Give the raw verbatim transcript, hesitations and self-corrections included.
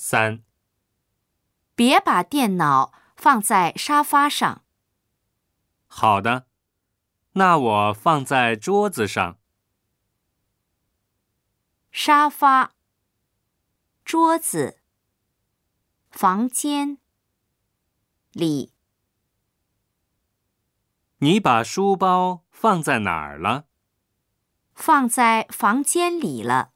三， 别把电脑放在沙发上。 好的，那我放在桌子上。 沙发、桌子、房间里。 你把书包放在哪儿了？ 放在房间里了。